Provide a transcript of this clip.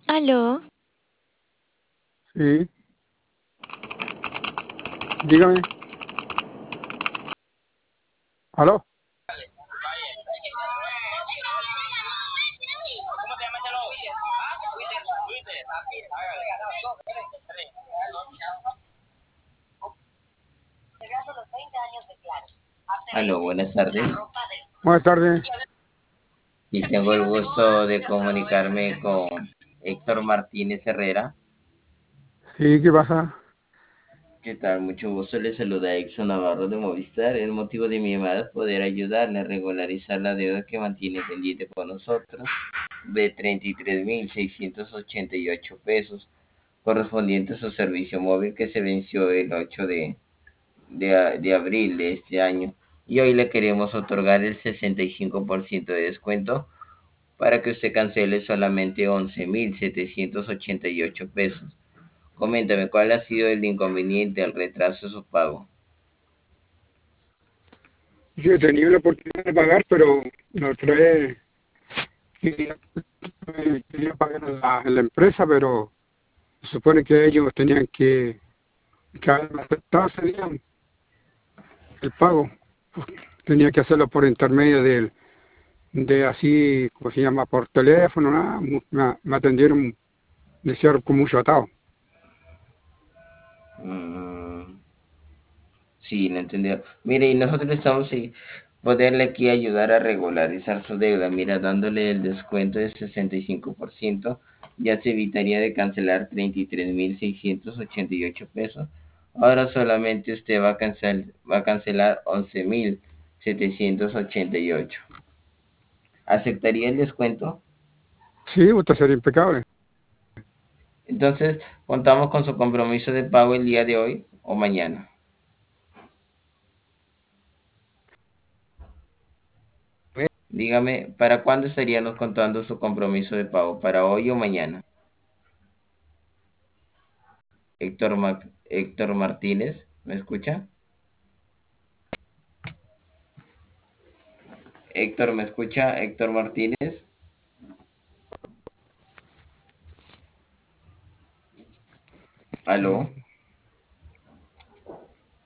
Aló, Sí, dígame. ¿Aló? Aló, buenas tardes. Buenas tardes. Y tengo el gusto de comunicarme con Héctor Martínez Herrera. Sí, ¿qué pasa? ¿Qué tal? Mucho gusto. Le saluda Exxon Navarro de Movistar. El motivo de mi llamada es poder ayudarle a regularizar la deuda que mantiene pendiente con nosotros de 33.688 pesos, correspondiente a su servicio móvil que se venció el 8 de abril de este año. Y hoy le queremos otorgar el 65% de descuento para que usted cancele solamente 11.788 pesos. Coméntame, ¿cuál ha sido el inconveniente al retraso de su pago? Yo he tenido la oportunidad de pagar, pero la otra vez quería, quería pagar en la empresa, pero se supone que ellos tenían que haberme aceptado ese día el pago. Tenía que hacerlo por intermedio de así, como se llama, por teléfono, nada. Me atendieron, decían con mucho atado. Mm, sí, lo entendí. Mire, y nosotros estamos poderle aquí ayudar a regularizar su deuda. Mira, dándole el descuento de 65%, ya se evitaría de cancelar 33.688 pesos. Ahora solamente usted va a cancelar 11.788. ¿Aceptaría el descuento? Sí, usted sería impecable. Entonces, contamos con su compromiso de pago el día de hoy o mañana. Dígame, ¿para cuándo estaríamos contando su compromiso de pago? ¿Para hoy o mañana? Héctor Martínez, ¿me escucha? Héctor, ¿me escucha? Héctor Martínez. ¿Aló?